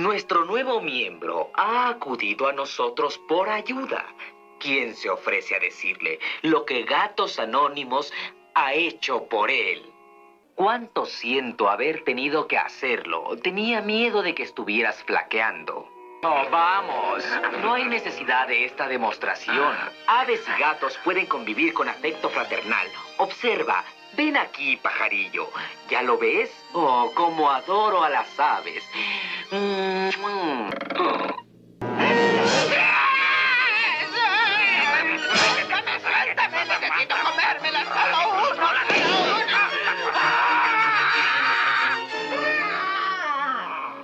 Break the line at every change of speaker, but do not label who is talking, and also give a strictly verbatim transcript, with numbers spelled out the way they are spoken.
Nuestro nuevo miembro ha acudido a nosotros por ayuda. ¿Quién se ofrece a decirle lo que Gatos Anónimos ha hecho por él? ¿Cuánto siento haber tenido que hacerlo? Tenía miedo de que estuvieras flaqueando. Oh, vamos. No hay necesidad de esta demostración. Aves y gatos pueden convivir con afecto fraternal. Observa. Ven aquí, pajarillo. ¿Ya lo ves? Oh, cómo adoro a las aves. Mm, mm.